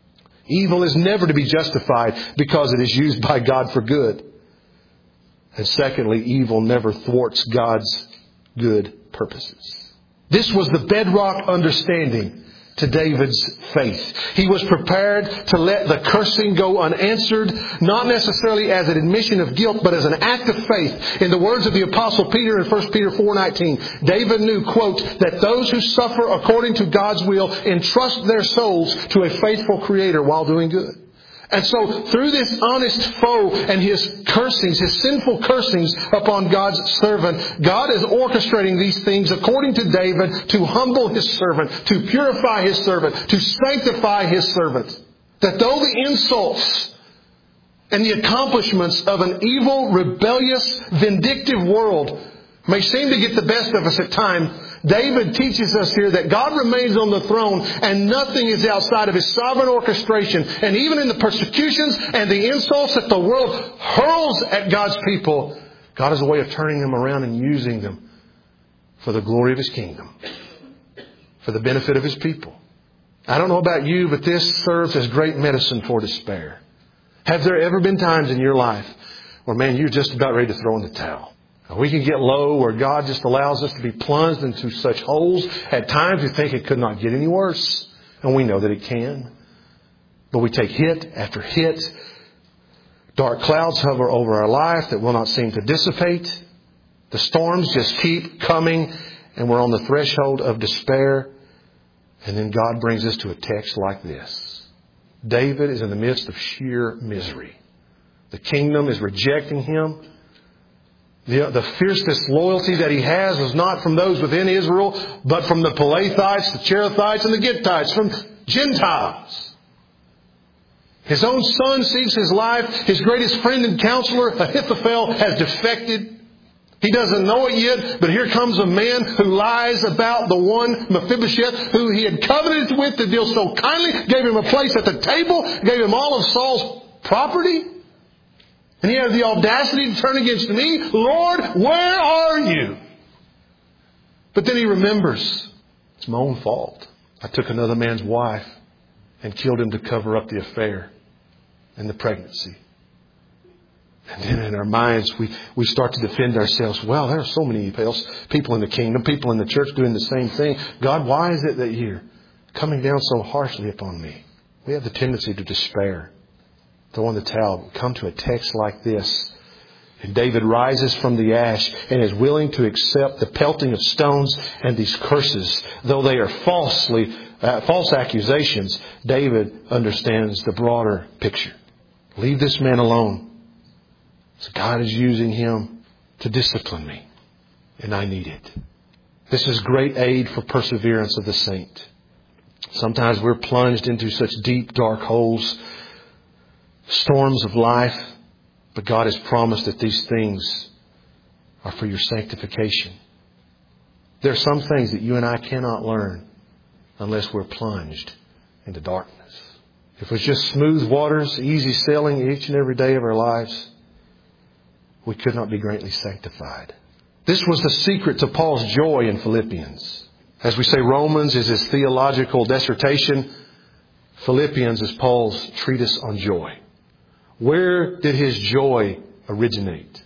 [SPEAKER 1] Evil is never to be justified because it is used by God for good. And secondly, evil never thwarts God's good purposes. This was the bedrock understanding to David's faith. He was prepared to let the cursing go unanswered, not necessarily as an admission of guilt, but as an act of faith. In the words of the Apostle Peter in 1 Peter 4:19, David knew, quote, that those who suffer according to God's will entrust their souls to a faithful Creator while doing good. And so through this honest foe and his cursings, his sinful cursings upon God's servant, God is orchestrating these things according to David to humble his servant, to purify his servant, to sanctify his servant. That though the insults and the accomplishments of an evil, rebellious, vindictive world may seem to get the best of us at times, David teaches us here that God remains on the throne and nothing is outside of His sovereign orchestration. And even in the persecutions and the insults that the world hurls at God's people, God has a way of turning them around and using them for the glory of His kingdom, for the benefit of His people. I don't know about you, but this serves as great medicine for despair. Have there ever been times in your life where, man, you're just about ready to throw in the towel? We can get low where God just allows us to be plunged into such holes. At times we think it could not get any worse. And we know that it can. But we take hit after hit. Dark clouds hover over our life that will not seem to dissipate. The storms just keep coming and we're on the threshold of despair. And then God brings us to a text like this. David is in the midst of sheer misery. The kingdom is rejecting him. The fiercest loyalty that he has is not from those within Israel, but from the Pelethites, the Cherethites, and the Gittites, from Gentiles. His own son seeks his life. His greatest friend and counselor, Ahithophel, has defected. He doesn't know it yet, but here comes a man who lies about the one Mephibosheth who he had covenanted with to deal so kindly, gave him a place at the table, gave him all of Saul's property. And he had the audacity to turn against me. Lord, where are you? But then he remembers, it's my own fault. I took another man's wife and killed him to cover up the affair and the pregnancy. And then in our minds, we start to defend ourselves. Well, there are so many people in the kingdom, people in the church doing the same thing. God, why is it that you're coming down so harshly upon me? We have the tendency to despair. Throw in the towel. Come to a text like this. And David rises from the ash and is willing to accept the pelting of stones and these curses. Though they are false accusations, David understands the broader picture. Leave this man alone. So God is using him to discipline me. And I need it. This is great aid for perseverance of the saint. Sometimes we're plunged into such deep, dark holes, storms of life, but God has promised that these things are for your sanctification. There are some things that you and I cannot learn unless we're plunged into darkness. If it was just smooth waters, easy sailing each and every day of our lives, we could not be greatly sanctified. This was the secret to Paul's joy in Philippians. As we say, Romans is his theological dissertation. Philippians is Paul's treatise on joy. Where did his joy originate?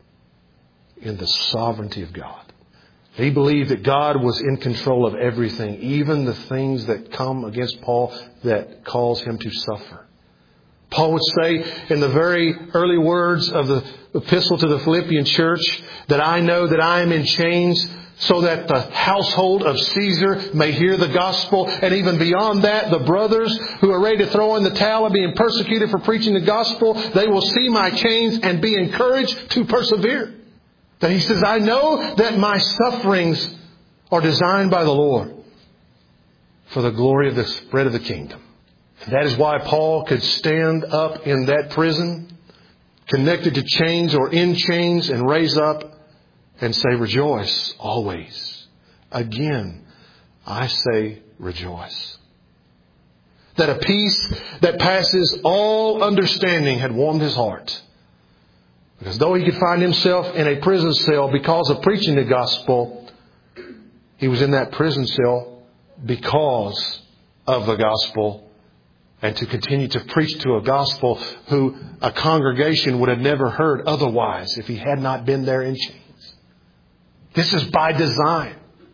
[SPEAKER 1] In the sovereignty of God. He believed that God was in control of everything, even the things that come against Paul that cause him to suffer. Paul would say in the very early words of the epistle to the Philippian church that I know that I am in chains so that the household of Caesar may hear the gospel. And even beyond that, the brothers who are ready to throw in the towel and being persecuted for preaching the gospel, they will see my chains and be encouraged to persevere. That he says, I know that my sufferings are designed by the Lord for the glory of the spread of the kingdom. And that is why Paul could stand up in that prison, connected to chains or in chains, and raise up and say, rejoice always. Again, I say rejoice. That a peace that passes all understanding had warmed his heart. Because though he could find himself in a prison cell because of preaching the gospel, he was in that prison cell because of the gospel and to continue to preach to a gospel who a congregation would have never heard otherwise if he had not been there in chains. This is by design.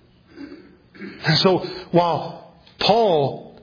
[SPEAKER 1] And so while Paul,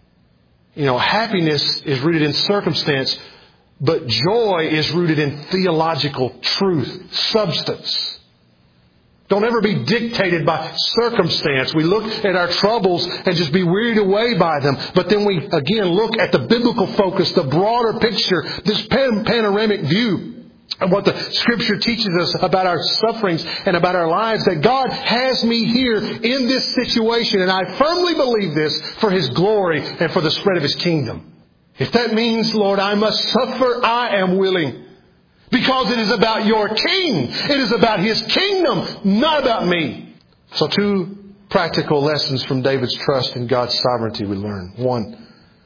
[SPEAKER 1] happiness is rooted in circumstance, but joy is rooted in theological truth, substance. Don't ever be dictated by circumstance. We look at our troubles and just be wearied away by them. But then we, again, look at the biblical focus, the broader picture, this panoramic view of what the Scripture teaches us about our sufferings and about our lives. That God has me here in this situation. And I firmly believe this for His glory and for the spread of His kingdom. If that means, Lord, I must suffer, I am willing. Because it is about your King. It is about His kingdom, not about me. So 2 practical lessons from David's trust in God's sovereignty we learn. 1,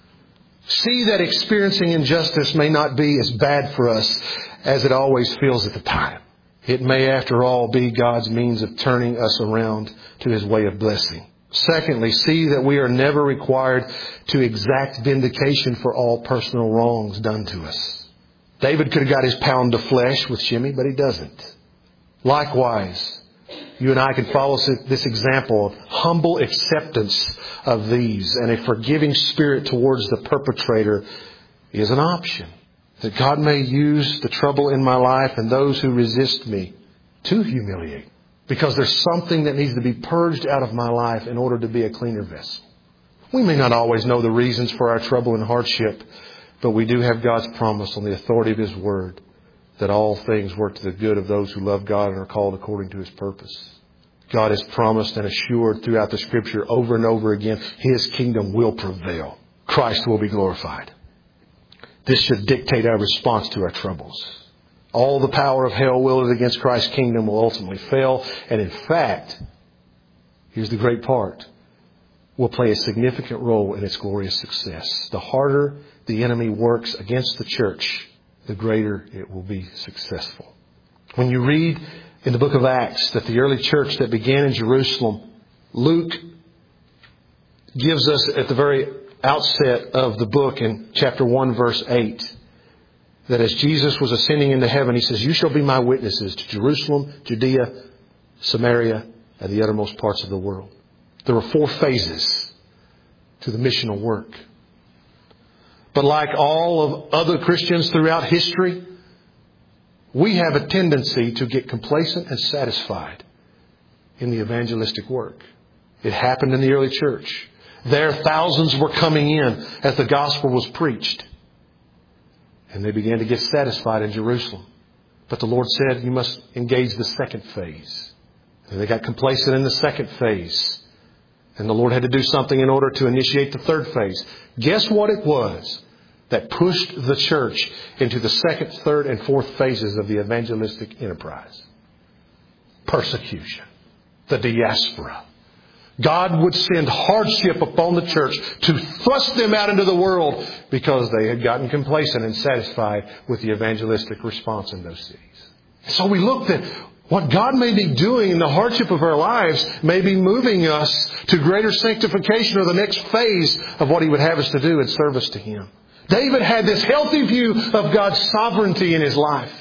[SPEAKER 1] see that experiencing injustice may not be as bad for us as it always feels at the time. It may, after all, be God's means of turning us around to His way of blessing. Secondly, see that we are never required to exact vindication for all personal wrongs done to us. David could have got his pound of flesh with Shimei, but he doesn't. Likewise, you and I can follow this example of humble acceptance of these, and a forgiving spirit towards the perpetrator is an option. That God may use the trouble in my life and those who resist me to humiliate. Because there's something that needs to be purged out of my life in order to be a cleaner vessel. We may not always know the reasons for our trouble and hardship, but we do have God's promise on the authority of His Word that all things work to the good of those who love God and are called according to His purpose. God has promised and assured throughout the Scripture over and over again, His kingdom will prevail. Christ will be glorified. This should dictate our response to our troubles. All the power of hell wielded against Christ's kingdom will ultimately fail. And in fact, here's the great part, will play a significant role in its glorious success. The harder the enemy works against the church, the greater it will be successful. When you read in the book of Acts that the early church that began in Jerusalem, Luke gives us at the very outset of the book in chapter 1, verse 8, that as Jesus was ascending into heaven, He says, "You shall be my witnesses to Jerusalem, Judea, Samaria, and the uttermost parts of the world." There were 4 phases to the missional work. But like all of other Christians throughout history, we have a tendency to get complacent and satisfied in the evangelistic work. It happened in the early church. There, thousands were coming in as the gospel was preached. And they began to get satisfied in Jerusalem. But the Lord said, you must engage the second phase. And they got complacent in the second phase. And the Lord had to do something in order to initiate the third phase. Guess what it was that pushed the church into the second, third, and fourth phases of the evangelistic enterprise? Persecution. The diaspora. God would send hardship upon the church to thrust them out into the world because they had gotten complacent and satisfied with the evangelistic response in those cities. So we looked at what God may be doing in the hardship of our lives, may be moving us to greater sanctification or the next phase of what He would have us to do in service to Him. David had this healthy view of God's sovereignty in his life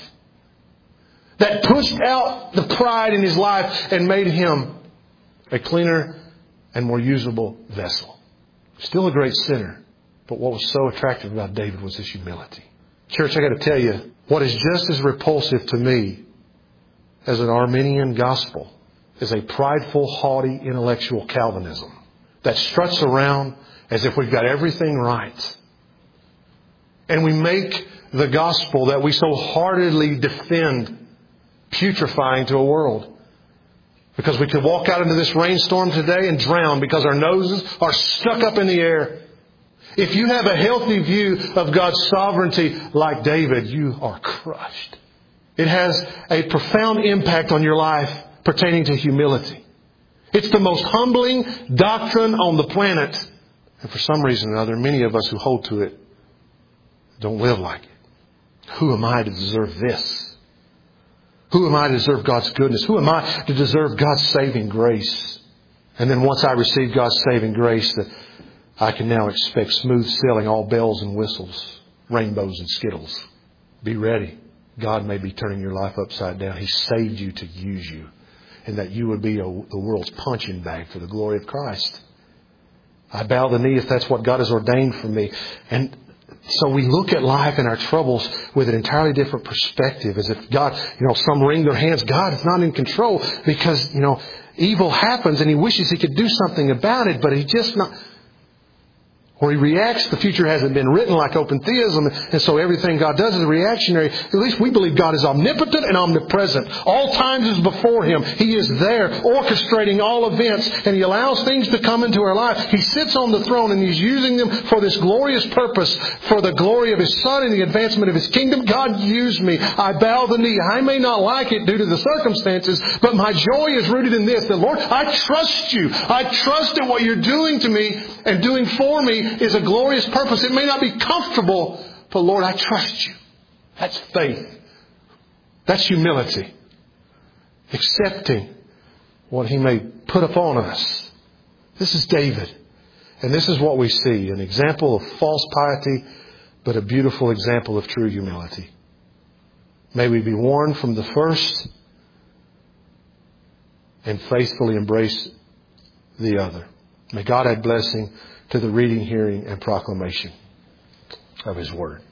[SPEAKER 1] that pushed out the pride in his life and made him a cleaner and more usable vessel. Still a great sinner, but what was so attractive about David was his humility. Church, I got to tell you, what is just as repulsive to me as an Arminian gospel is a prideful, haughty, intellectual Calvinism that struts around as if we've got everything right. And we make the gospel that we so heartedly defend putrefying to a world. Because we could walk out into this rainstorm today and drown because our noses are stuck up in the air. If you have a healthy view of God's sovereignty like David, you are crushed. It has a profound impact on your life pertaining to humility. It's the most humbling doctrine on the planet. And for some reason or another, many of us who hold to it don't live like it. Who am I to deserve this? Who am I to deserve God's goodness? Who am I to deserve God's saving grace? And then once I receive God's saving grace, that I can now expect smooth sailing, all bells and whistles, rainbows and skittles. Be ready. God may be turning your life upside down. He saved you to use you, and that you would be the world's punching bag for the glory of Christ. I bow the knee if that's what God has ordained for me. And so we look at life and our troubles with an entirely different perspective, as if God, some wring their hands. God is not in control because, evil happens and He wishes He could do something about it, but He's just not. Or He reacts, the future hasn't been written, like open theism, and so everything God does is reactionary. At least we believe God is omnipotent and omnipresent. All times is before Him. He is there orchestrating all events, and He allows things to come into our life. He sits on the throne and He's using them for this glorious purpose, for the glory of His Son and the advancement of His kingdom. God, use me. I bow the knee. I may not like it due to the circumstances, but my joy is rooted in this. That, Lord, I trust You. I trust that what You're doing to me and doing for me is a glorious purpose. It may not be comfortable, but Lord, I trust You. That's faith. That's humility. Accepting what He may put upon us. This is David. And this is what we see. An example of false piety, but a beautiful example of true humility. May we be warned from the first and faithfully embrace the other. May God add blessing to the reading, hearing, and proclamation of His Word.